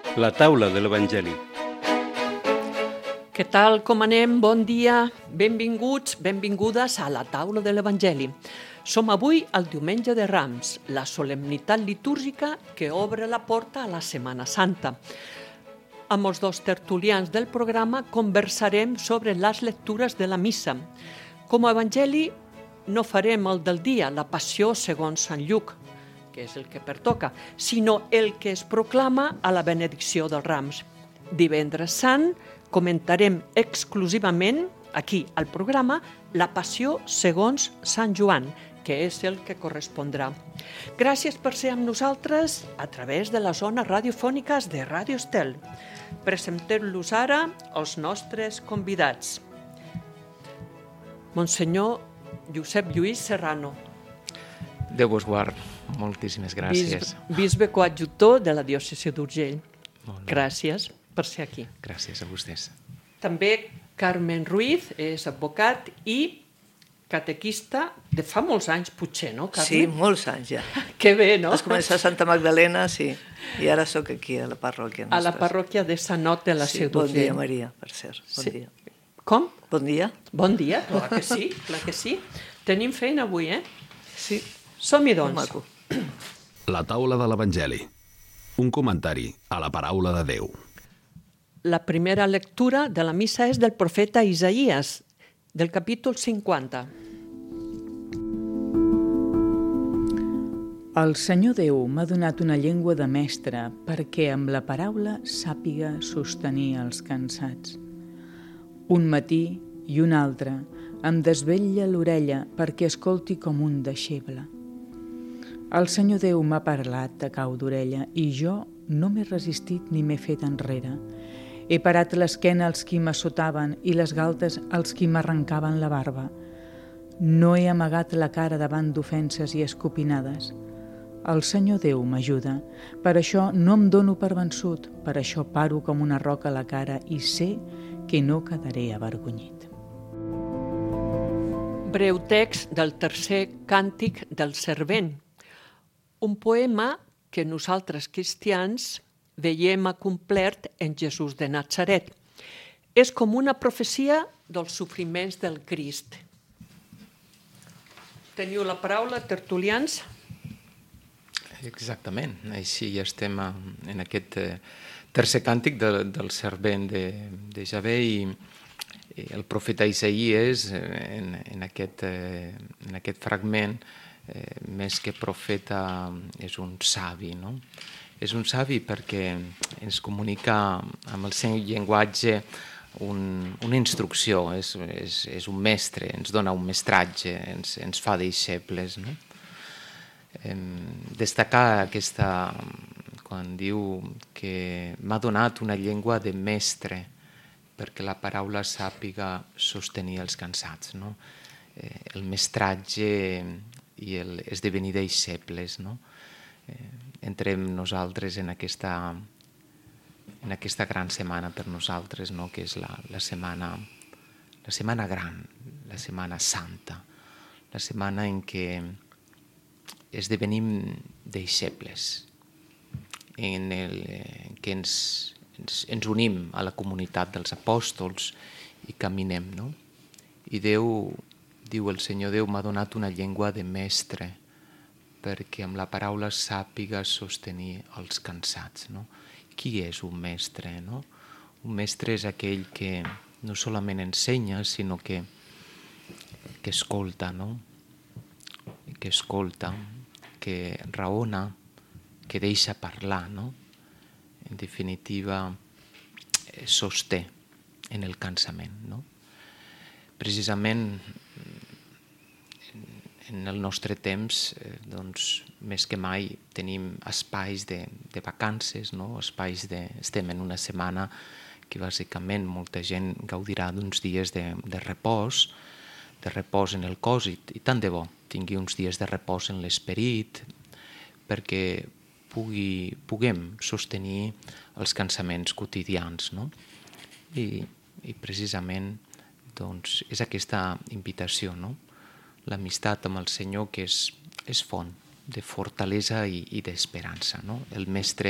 La taula de l'Evangeli. Què tal, com anem? Bon dia, benvinguts, benvingudes a la taula de l'Evangeli. Som avui al diumenge de Rams, la solemnitat litúrgica que obre la porta a la Setmana Santa. Amb els dos tertulians del programa conversarem sobre les lectures de la missa. Com a Evangeli no farem el del dia, la passió segons Sant Lluc, que és el que pertoca, sinó el que es proclama a la benedicció dels Rams. Divendres Sant comentarem exclusivament, aquí al programa, la passió segons Sant Joan, que és el que correspondrà. Gràcies per ser amb nosaltres a través de les zones radiofòniques de Ràdio Estel. Presentem-los ara els nostres convidats. Monsenyor Josep Lluís Serrano. Déu vos guard. Moltíssimes gràcies. Bisbe coadjutor de la diòcesi d'Urgell. Gràcies per ser aquí. Gràcies a vostès. També Carmen Ruiz és advocat i catequista de fa molts anys, potser, no, Carmen? Sí, molts anys ja. Que bé, no? Vas començar a Santa Magdalena, sí, i ara sóc aquí a la parròquia. A la parròquia de Sant Ot de la Seu d'Urgell. Bon dia, Maria, per cert. Bon dia. Com? Bon dia. Bon dia, clar que sí, clar que sí. Tenim feina avui, Sí. Som-hi, doncs. Maco. La taula de l'Evangeli. Un comentari a la paraula de Déu. La primera lectura de la missa és del profeta Isaïes, del capítol 50. El Senyor Déu m'ha donat una llengua de mestre perquè amb la paraula sàpiga sostenir els cansats. Un matí i un altre em desvetlla l'orella perquè escolti com un deixeble. El Senyor Déu m'ha parlat a cau d'orella i jo no m'he resistit ni m'he fet enrere. He parat l'esquena als qui m'assotaven i les galtes als qui m'arrencaven la barba. No he amagat la cara davant d'ofenses i escopinades. El Senyor Déu m'ajuda, per això no em dono per vençut, per això paro com una roca a la cara i sé que no quedaré avergonyit. Breu text del tercer càntic del Servent, un poema que nosaltres cristians veiem acomplert en Jesús de Natzaret. És com una profecia dels sofriments del Crist. Teniu la paraula, tertulians? Exactament. Així ja estem en aquest tercer càntic del Servent de Javé i el profeta Isaïes en aquest fragment més que profeta és un savi, no? És un savi perquè ens comunica amb el seu llenguatge una instrucció, és un mestre, ens dona un mestratge, ens fa deixebles, no? Destacar quan diu que m'ha donat una llengua de mestre perquè la paraula sàpiga sostenir els cansats, no? El mestratge i esdevenir deixebles, no? Entrem nosaltres en aquesta gran setmana per nosaltres, no? Que és la setmana gran, la setmana santa, la setmana en què esdevenim deixebles, en què ens unim a la comunitat dels apòstols i caminem, no? I Déu, diu el Senyor Déu, m'ha donat una llengua de mestre perquè amb la paraula sàpiga sostenir els cansats, no? Qui és un mestre, no? Un mestre és aquell que no solament ensenya, sinó que escolta, no? Que escolta, que raona, que deixa parlar, no? En definitiva, sosté en el cansament, no? Precisament en el nostre temps, doncs, més que mai tenim espais de vacances, no? Estem en una setmana que bàsicament molta gent gaudirà d'uns dies de repòs en el cos i tant de bo tingui uns dies de repòs en l'esperit perquè puguem sostenir els cansaments quotidians, no? I precisament doncs, és aquesta invitació, no? L'amistat amb el Senyor que és font de fortalesa i d'esperança, no? El mestre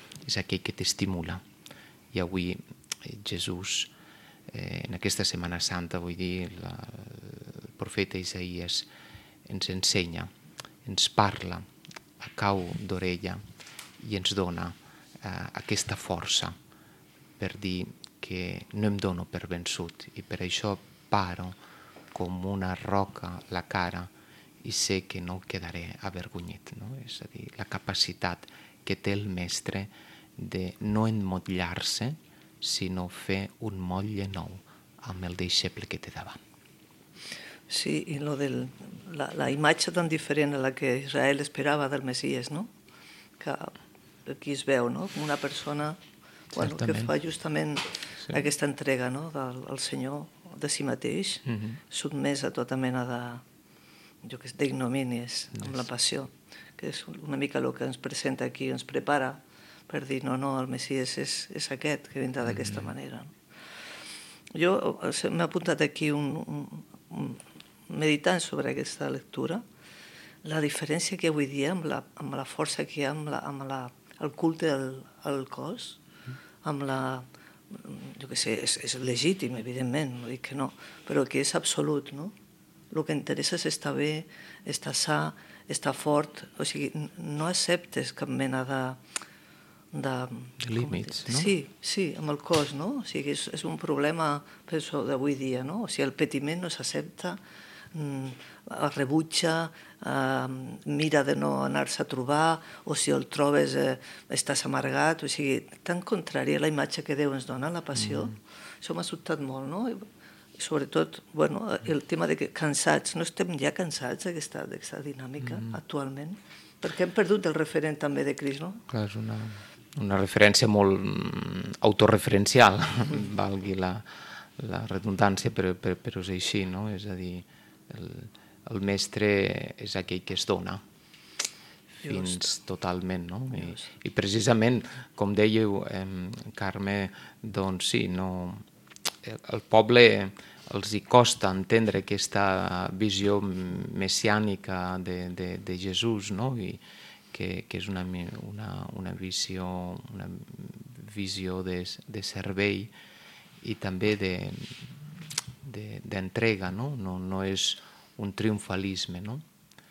és aquell que t'estimula. I avui Jesús, en aquesta Setmana Santa, vull dir, el profeta Isaías ens ensenya, ens parla a cau d'orella i ens dona aquesta força per dir que no em dono per vençut i per això paro com una roca la cara i sé que no quedaré avergonyit. No? És a dir, la capacitat que té el mestre de no emmotllar-se, sinó fer un motlle nou amb el deixeble que té davant. Sí, i la imatge tan diferent a la que Israel esperava del Messies, no? Que aquí es veu, no? Com una persona que fa justament aquesta entrega, no? Del Senyor de si mateix, sotmès a tota mena d'ignomínies amb la passió, que és una mica el que ens presenta aquí, ens prepara per dir, no, el Messies és aquest, que vindrà d'aquesta manera. Jo m'he apuntat aquí meditant sobre aquesta lectura, la diferència que avui dia amb la força que hi ha amb el culte al cos, amb la... jo què sé, és legítim, evidentment, no dic que no, però que és absolut, no? El que interessa és estar bé, estar sa, estar fort, o sigui, no acceptes cap mena de límits, no? Sí, amb el cos, no? O sigui, és un problema, penso, d'avui dia, no? O sigui, el patiment no s'accepta, es rebutja, mira de no anar-se a trobar, o si el trobes estàs amargat, o sigui, tan contrari a la imatge que Déu ens dona, la passió. Això m'ha sobtat molt, no? I sobretot, el tema de que cansats, no estem ja cansats d'aquesta dinàmica actualment, perquè hem perdut el referent també de Crist, no? Clar, és una referència molt autorreferencial, valgui la redundància, però és així, no? És a dir, el mestre és aquell que es dona fins totalment, no? I precisament, com dèieu, Carme, doncs sí, el poble els hi costa entendre aquesta visió messiànica de Jesús, no? I que és una visió de servei i també d'entrega, no? No és un triomfalisme, no?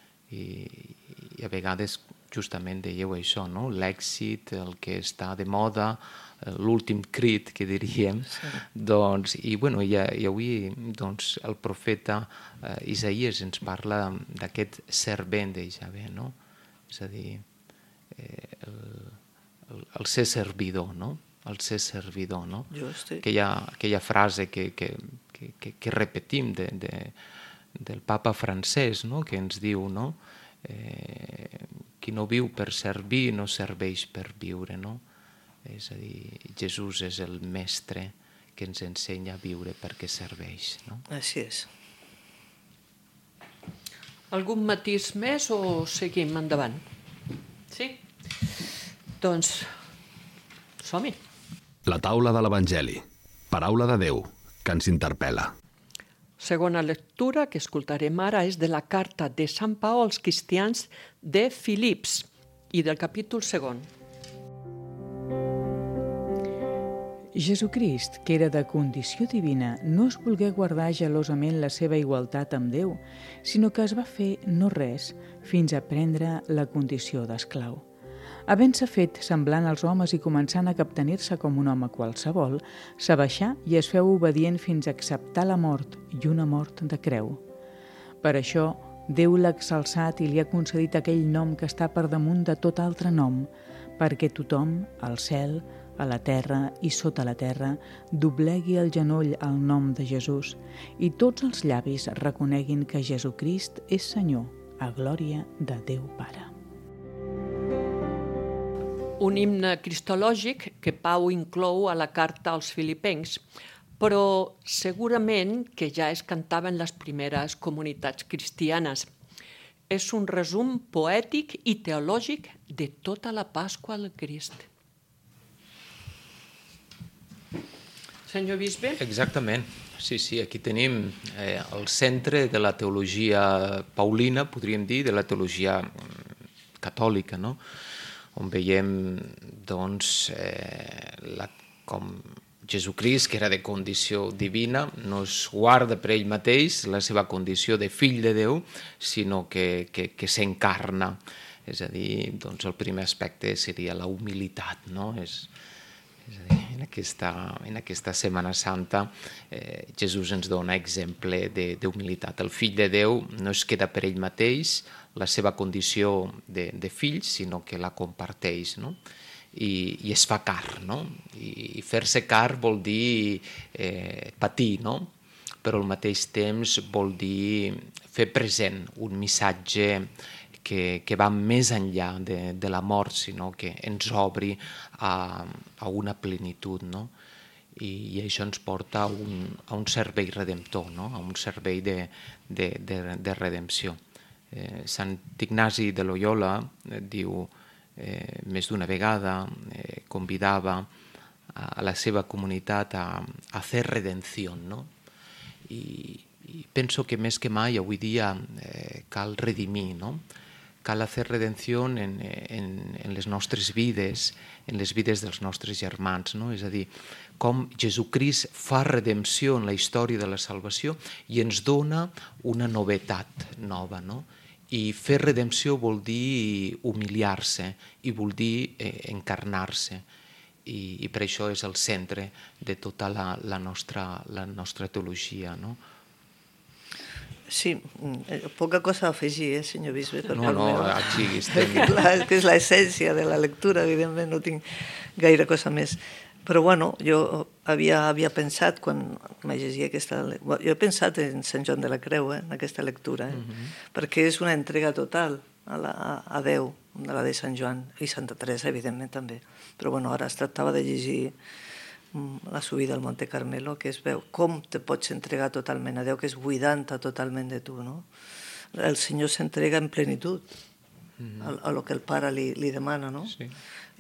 I a vegades justament dèieu això, no? L'èxit, el que està de moda, l'últim crit, que diríem, doncs, i avui doncs, el profeta Isaías ens parla d'aquest servent de Javé, no? És a dir, el ser servidor, no? El ser servidor, no? Aquella frase que repetim del papa francès, no? Que ens diu, no? Qui no viu per servir no serveix per viure, no? És a dir, Jesús és el mestre que ens ensenya a viure perquè serveix, no? Així és. Algun matís més o seguim endavant? Sí? Doncs som-hi. La taula de l'Evangeli. Paraula de Déu, que ens interpel·la. Segona lectura que escoltarem ara és de la carta de Sant Pau als cristians de Filips i del capítol 2. Jesucrist, que era de condició divina, no es volgué guardar gelosament la seva igualtat amb Déu, sinó que es va fer no res fins a prendre la condició d'esclau. Havent-se fet semblant als homes i començant a captenir-se com un home qualsevol, s'abaixà i es feu obedient fins a acceptar la mort i una mort de creu. Per això, Déu l'ha exalçat i li ha concedit aquell nom que està per damunt de tot altre nom, perquè tothom, al cel, a la terra i sota la terra, doblegui el genoll al nom de Jesús i tots els llavis reconeguin que Jesucrist és Senyor, a glòria de Déu Pare. Un himne cristològic que Pau inclou a la carta als filipencs, però segurament que ja es cantava en les primeres comunitats cristianes. És un resum poètic i teològic de tota la Pasqua al Crist. Senyor bisbe? Exactament. Sí, aquí tenim el centre de la teologia paulina, podríem dir, de la teologia catòlica, no? on veiem doncs, com Jesucrist, que era de condició divina, no es guarda per ell mateix la seva condició de fill de Déu, sinó que s'encarna. És a dir, doncs el primer aspecte seria la humilitat, no? És a dir, en aquesta Setmana Santa Jesús ens dona exemple d'humilitat. El fill de Déu no es queda per ell mateix la seva condició de fill, sinó que la comparteix, no? I es fa car, no? I fer-se car vol dir patir, no? Però al mateix temps vol dir fer present un missatge que va més enllà de la mort, sinó que ens obri a una plenitud, no? I això ens porta a un servei redemptor, no? A un servei de redempció. Sant Ignasi de Loyola diu més d'una vegada, convidava a la seva comunitat a fer redenció, no? I penso que més que mai avui dia cal redimir, no? Cal fer redenció en les nostres vides, en les vides dels nostres germans, no? És a dir, com Jesucrist fa redempció en la història de la salvació i ens dona una novetat nova, no? I fer redenció vol dir humiliar-se i vol dir encarnar-se. I per això és el centre de tota la nostra teologia, no? Sí, poca cosa a afegir, senyor bisbe. No, aquí estem... Que és l'essència de la lectura, evidentment, no tinc gaire cosa més. Però, bueno, jo havia pensat, quan me llegia aquesta... Jo he pensat en Sant Joan de la Creu, en aquesta lectura, perquè és una entrega total a Déu, la de Sant Joan, i Santa Teresa, evidentment, també. Però, bueno, ara es tractava de llegir la subida al Monte Carmelo, que es veu com te pots entregar totalment a Déu, que és buidant totalment de tu, no? El Senyor s'entrega en plenitud a lo que el Pare li demana, no? Sí.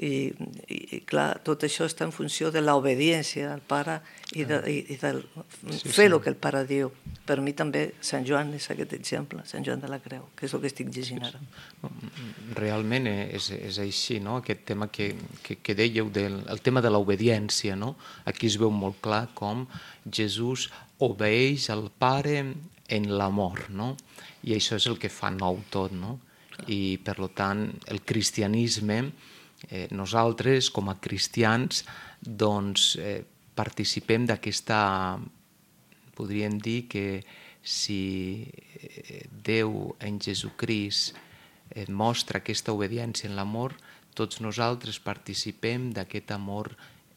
I clar, tot això està en funció de l'obediència al Pare i de fer el que el Pare diu. Per mi també Sant Joan és aquest exemple, Sant Joan de la Creu, que és el que estic llegint ara. Realment és així, no? Aquest tema que dèieu, el tema de l'obediència, no? Aquí es veu molt clar com Jesús obeeix al Pare en l'amor, no? I això és el que fa nou tot, no? I per tant el cristianisme, nosaltres com a cristians doncs participem d'aquesta, podríem dir que si Déu en Jesucrist mostra aquesta obediència en l'amor, tots nosaltres participem d'aquest amor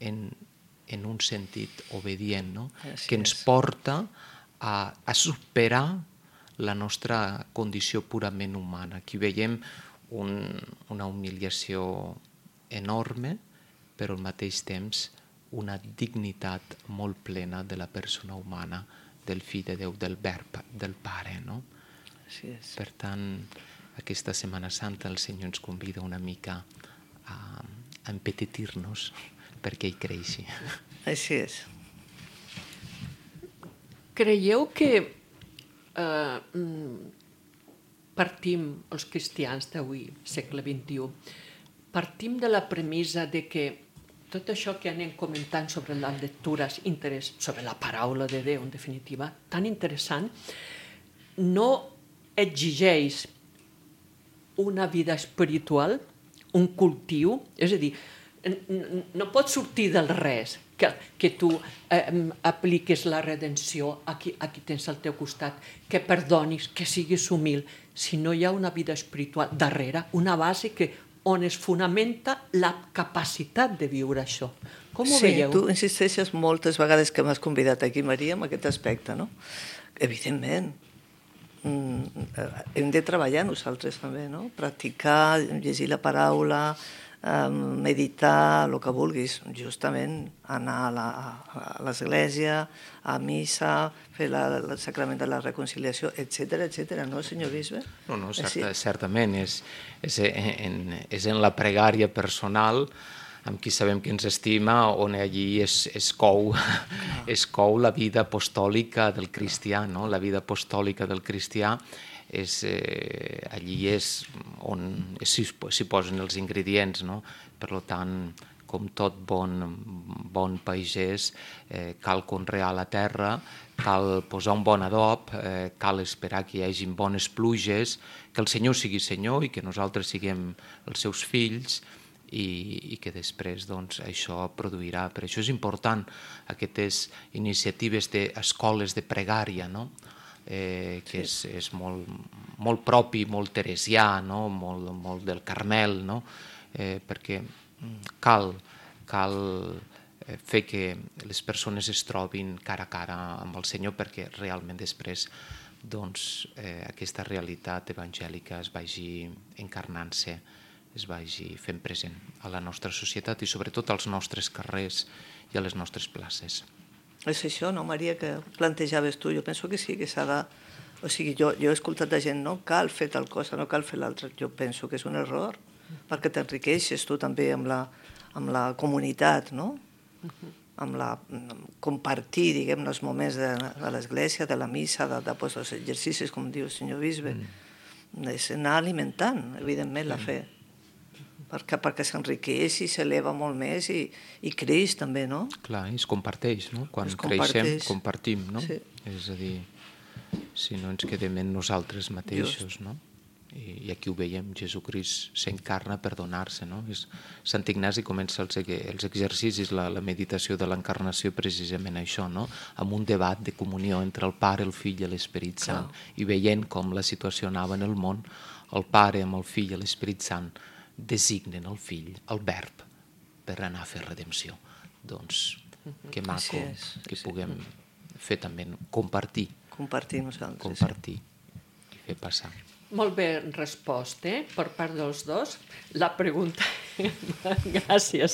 en un sentit obedient, no? Que ens porta a superar la nostra condició purament humana. Aquí veiem una humiliació enorme, però al mateix temps una dignitat molt plena de la persona humana, del fill de Déu, del verb, del Pare, no? Així és. Per tant, aquesta Setmana Santa el Senyor ens convida una mica a empetitir-nos perquè hi creixi. Així és. Creieu que partim, els cristians d'avui, segle XXI, partim de la premissa de que tot això que anem comentant sobre les lectures, sobre la paraula de Déu, en definitiva, tan interessant, no exigeix una vida espiritual, un cultiu, és a dir, no pot sortir del res que tu apliques la redenció, aquí tens al teu costat, que perdonis, que siguis humil, si no hi ha una vida espiritual darrere, una base on es fonamenta la capacitat de viure això. Com ho veieu? Sí, tu insisteixes moltes vegades que m'has convidat aquí, Maria, en aquest aspecte, no? Evidentment, hem de treballar nosaltres també, no? Practicar, llegir la paraula, meditar, el que vulguis, justament anar a l'església, a missa, fer el sacrament de la reconciliació, etc., no, senyor bisbe? No, certament, és en la pregària personal amb qui sabem que ens estima, on allí es cou la vida apostòlica del cristià, no? La vida apostòlica del cristià allí és on s'hi posen els ingredients, no? Per tant, com tot bon pagès, cal conrear la terra, cal posar un bon adob, cal esperar que hi hagi bones pluges, que el Senyor sigui Senyor i que nosaltres siguem els seus fills, i que després això produirà. Per això és important aquestes iniciatives d'escoles de pregària, que és molt propi, molt teresià, molt del Carmel, perquè cal fer que les persones es trobin cara a cara amb el Senyor perquè realment després aquesta realitat evangèlica es vagi encarnant-se, es vagi fent present a la nostra societat i sobretot als nostres carrers i a les nostres places. És això, no, Maria, que plantejaves tu? Jo penso que sí, que s'ha de... O sigui, jo he escoltat de gent, no cal fer tal cosa, no cal fer l'altra. Jo penso que és un error, perquè t'enriqueixes tu també amb la comunitat, no? Amb compartir, diguem, els moments de l'església, de la missa, dels exercicis, com diu el senyor bisbe. És anar alimentant, evidentment, la fe. Perquè s'enriqueix i s'eleva molt més i creix també, no? Clar, i es comparteix, no? Quan creixem, compartim, no? És a dir, si no ens quedem en nosaltres mateixos, no? I aquí ho veiem, Jesucrist s'encarna per donar-se, no? Sant Ignasi comença els exercicis, la meditació de l'encarnació precisament això, no? Amb un debat de comunió entre el Pare, el Fill i l'Esperit Sant, i veient com la situació anava en el món, el Pare amb el Fill i l'Esperit Sant designen el Fill, el Verb, per anar a fer redempció. Doncs que maco que puguem fer també, compartir. Compartir nosaltres. Compartir i fer passar. Molt bé respost, per part dels dos. La pregunta... Gràcies.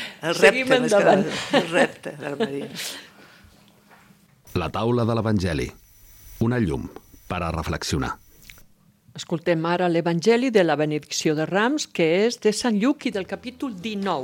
El repte, Maria. La taula de l'Evangeli. Una llum per a reflexionar. Escoltem ara l'Evangeli de la benedicció de Rams, que és de Sant Lluc i del capítol 19.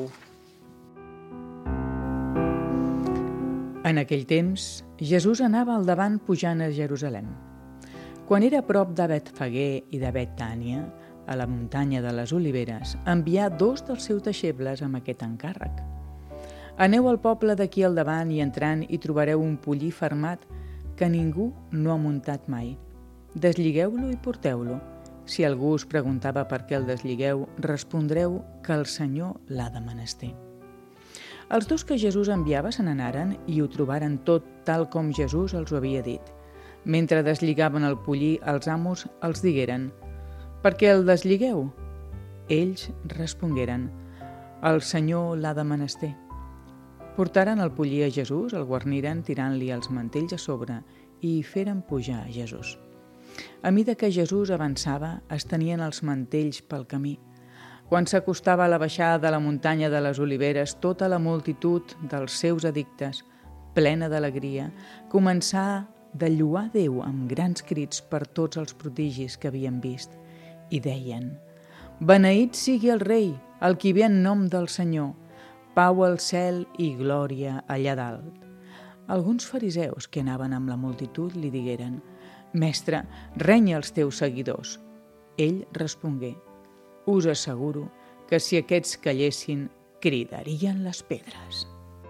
En aquell temps, Jesús anava al davant pujant a Jerusalem. Quan era a prop de Betfagé i de Betània, a la muntanya de les Oliveres, envià 2 dels seus deixebles amb aquest encàrrec. Aneu al poble d'aquí al davant i entrant hi trobareu un pollí fermat que ningú no ha muntat mai. Desligueu-lo i porteu-lo. Si algú us preguntava per què el desligueu, respondreu que el Senyor l'ha de menester. Els 2 que Jesús enviava se n'anaren i ho trobaren tot tal com Jesús els ho havia dit. Mentre deslligaven el pollí, els amos els digueren: «Per què el desligueu?» Ells respongueren: «El Senyor l'ha de menester». Portaren el pollí a Jesús, el guarniren tirant-li els mantells a sobre i feren pujar a Jesús. A mida que Jesús avançava, es tenien els mantells pel camí. Quan s'acostava a la baixada de la muntanya de les Oliveres, tota la multitud dels seus addictes, plena d'alegria, començà de lloar Déu amb grans crits per tots els prodigis que havien vist, i deien: «Beneït sigui el rei, el qui ve en nom del Senyor, pau al cel i glòria allà dalt». Alguns fariseus que anaven amb la multitud li digueren: «Mestre, renya els teus seguidors». Ell respongué: «Us asseguro que si aquests callessin, cridarien les pedres».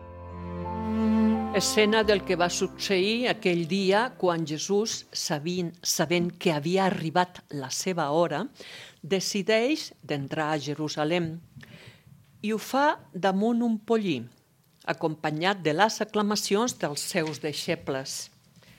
Escena del que va succeir aquell dia quan Jesús, sabent que havia arribat la seva hora, decideix d'entrar a Jerusalem i ho fa damunt un pollí, acompanyat de les aclamacions dels seus deixebles.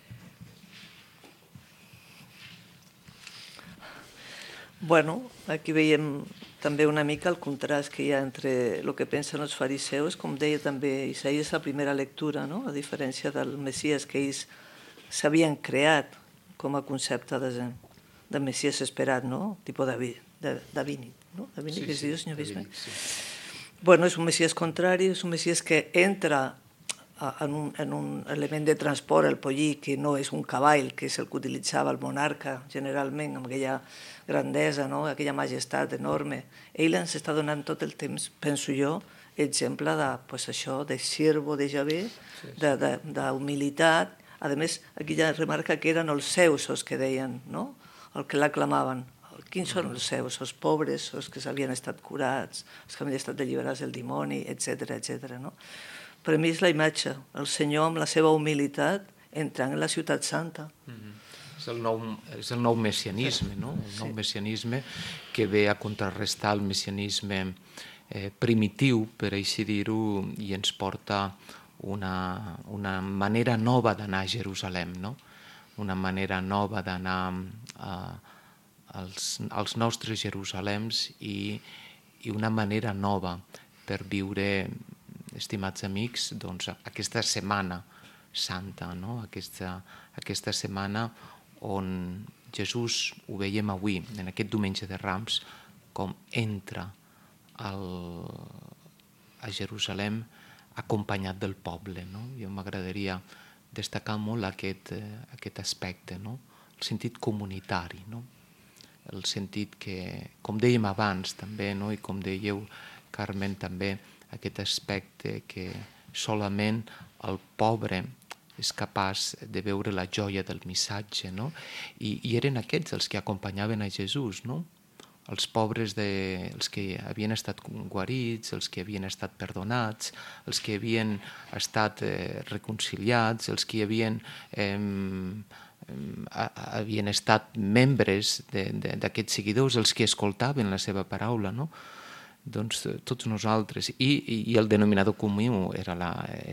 Bueno, aquí veiem també una mica el contrast que hi ha entre el que pensen els fariseus, com deia també Isaías a la primera lectura, no? A diferència del Messies que ells s'havien creat com a concepte de Messies esperat, no? Tipus Davini, no? Davini, que es diu, senyor bisbe? Bueno, és un Messies contrari, és un Messies que entra en un element de transport, el pollí, que no és un cavall, que és el que utilitzava el monarca generalment, amb aquella grandesa, no? Aquella majestat enorme. Ell ens està donant tot el temps, penso jo, exemple de, pues, això, de siervo de Javé, d'humilitat. A més, aquí ja remarca que eren els seus els que deien, no? el que l'aclamaven. Quins són els seus? Els pobres, els que s'havien estat curats, els que havien estat alliberats del dimoni, etc. No? Per mi és la imatge, el Senyor amb la seva humilitat entrant en la ciutat santa. És el nou messianisme, no? El nou messianisme que ve a contrarrestar el messianisme primitiu, per així dir-ho, i ens porta una manera nova d'anar a Jerusalem, no? Una manera nova d'anar als nostres Jerusalems i una manera nova per viure, estimats amics, doncs, aquesta setmana santa, no? Aquesta setmana on Jesús, ho veiem avui, en aquest diumenge de Rams, com entra a Jerusalem acompanyat del poble. No? Jo m'agradaria destacar molt aquest aspecte, no? El sentit comunitari, no? El sentit que, com dèiem abans també, no? I com dèieu, Carmen, també, aquest aspecte que solament el pobre és capaç de veure la joia del missatge, no? I eren aquests els que acompanyaven a Jesús, no? Els pobres, els que havien estat guarits, els que havien estat perdonats, els que havien estat reconciliats, els que havien estat membres d'aquests seguidors, els que escoltaven la seva paraula, no? Doncs tots nosaltres. I el denominador comú era la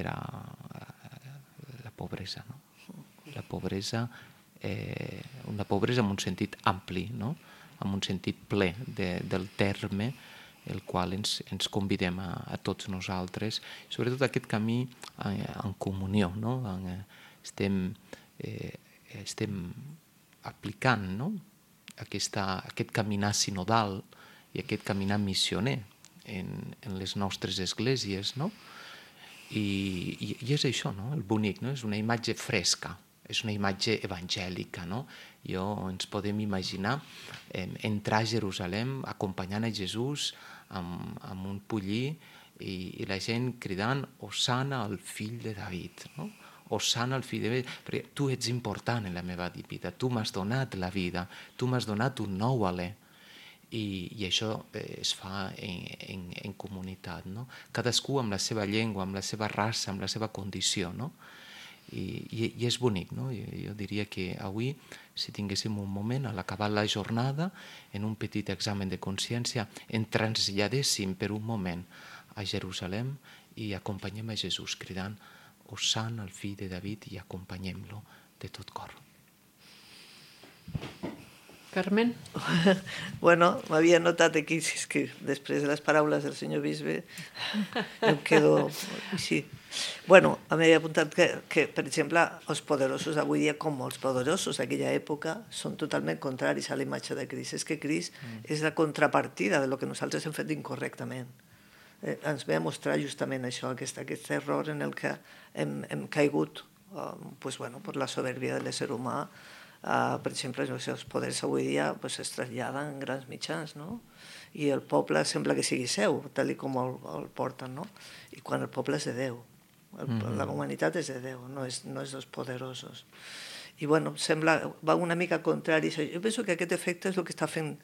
pobresa, no? La pobresa, una pobresa en un sentit ampli, no? En un sentit ple del terme, el qual ens convidem a tots nosaltres, sobretot aquest camí en comunió, no? Estem aplicant, no? Aquest caminar sinodal i aquest caminar missioner en les nostres esglésies, no? I és això, no? El bonic, no? És una imatge fresca, és una imatge evangèlica, no? Ens podem imaginar entrar a Jerusalem acompanyant a Jesús amb un pollí i la gent cridant Hosana al fill de David, no? Hosana al fill de David, perquè tu ets important en la meva vida, tu m'has donat la vida, tu m'has donat un nou alè. I això es fa en comunitat, no? Cadascú amb la seva llengua, amb la seva raça, amb la seva condició, no? I és bonic, no? Jo diria que avui, si tinguéssim un moment, a l'acabar la jornada, en un petit examen de consciència, ens traslladéssim per un moment a Jerusalem i acompanyem a Jesús cridant Hosana al fill de David i acompanyem-lo de tot cor. Carmen? Bueno, m'havia notat aquí, és que després de les paraules del senyor bisbe em quedo així. Bueno, m'havia apuntat que, per exemple, els poderosos avui dia, com els poderosos d'aquella època, són totalment contraris a la imatge de Crist. És que Crist és la contrapartida de lo que nosaltres hem fet incorrectament. Ens ve a mostrar justament això, aquest error en el que hem caigut per la soberbia de l'ésser humà. Per exemple, els poders avui dia es traslladen en grans mitjans, no? I el poble sembla que sigui seu, tal com el porten, no? I quan el poble és de Déu, la humanitat és de Déu, no és dels poderosos. I bueno, sembla, va una mica contrari. Jo penso que aquest efecte és el que està fent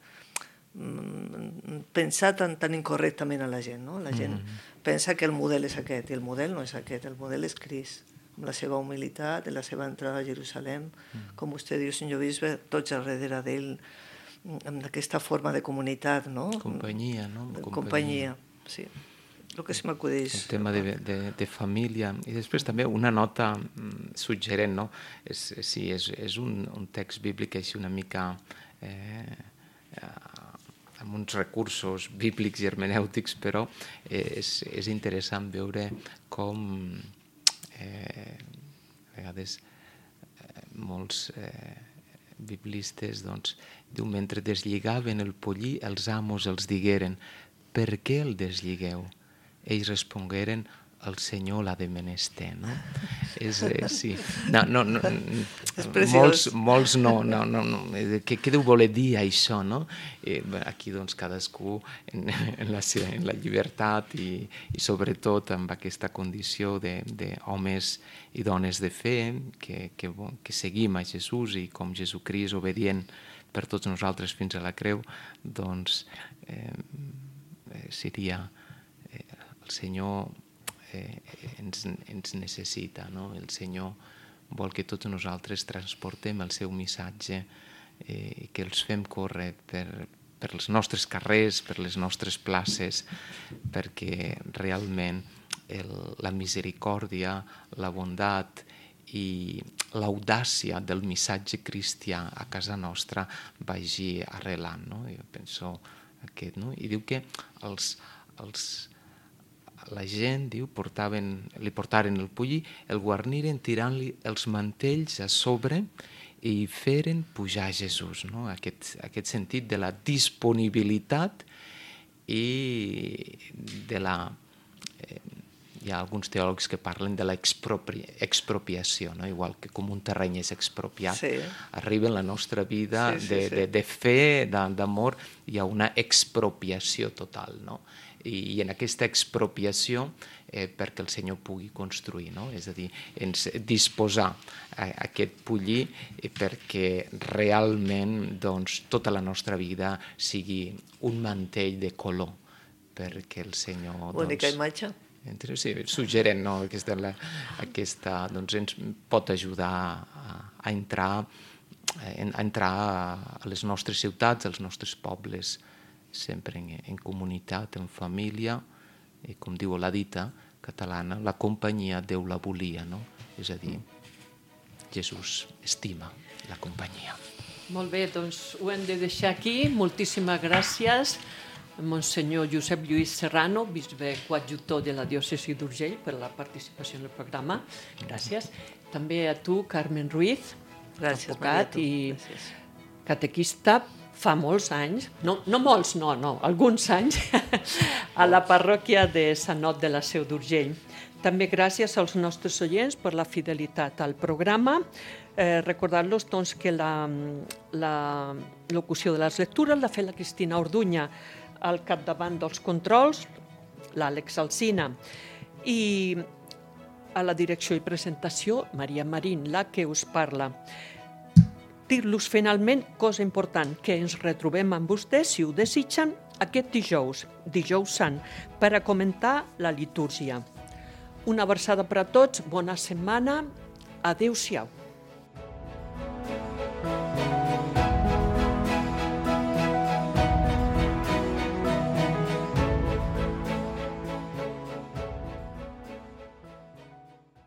pensar tan incorrectament a la gent, no? La gent pensa que el model és aquest, i el model no és aquest, el model és Crist, amb la seva humilitat, la seva entrada a Jerusalem, com vostè diu, senyor bisbe, tots al darrere d'ell, amb aquesta forma de comunitat, no? Companyia, no? Companyia, sí. El que se m'acudeix. El tema de família. I després també una nota suggerent, no? És un text bíblic així una mica amb uns recursos bíblics i hermenèutics, però és interessant veure com a vegades molts biblistes diu, mentre deslligaven el pollí, els amos els digueren per què el deslligeu? Ells respongueren el Senyor l'ha de menester, no? Sí. No, molts no. Què deu voler dir això, no? Aquí, doncs, cadascú en la llibertat i sobretot amb aquesta condició d'homes i dones de fe que seguim a Jesús i com Jesucrist obedient per tots nosaltres fins a la creu, doncs seria el Senyor ens necessita, no? El Senyor vol que tots nosaltres transportem el seu missatge i que els fem córrer per els nostres carrers, per les nostres places, perquè realment la misericòrdia, la bondat i l'audàcia del missatge cristià a casa nostra vagi arrelant, no? Jo penso aquest, no? I diu que la gent, diu, li portaren el pollí, el guarniren tirant-li els mantells a sobre i feren pujar Jesús, no? Aquest sentit de la disponibilitat i de la... Hi ha alguns teòlegs que parlen de l'expropiació, no? Igual que com un terreny és expropiat, arriba en la nostra vida de fe, d'amor, hi ha una expropiació total, no? I en aquesta expropiació perquè el Senyor pugui construir, no? És a dir, ens disposar aquest pollí perquè realment doncs, tota la nostra vida sigui un mantell de color, perquè el Senyor... Bonica imatge. Sí, suggerent, no? Aquesta doncs, ens pot ajudar a entrar a les nostres ciutats, als nostres pobles, sempre en comunitat, en família, i com diu la dita catalana, la companyia Déu la volia, no? És a dir, Jesús estima la companyia. Molt bé, doncs ho hem de deixar aquí. Moltíssimes gràcies, Monsenyor Josep Lluís Serrano, bisbe coadjutor de la diòcesi d'Urgell, per la participació en el programa. Gràcies. També a tu, Carmen Ruiz, advocat i catequista fa molts anys, no molts, no, alguns anys, a la parròquia de Sant Ot de la Seu d'Urgell. També gràcies als nostres oients per la fidelitat al programa. Recordar-los doncs, que la locució de les lectures l'ha fet la Cristina Orduña, al capdavant dels controls, l'Àlex Alsina, i a la direcció i presentació, Maria Marín, la que us parla. Dir-los finalment, cosa important, que ens retrobem amb vostès, si ho desitgen, aquest dijous sant, per a comentar la litúrgia. Una abraçada per a tots, bona setmana, adéu-siau.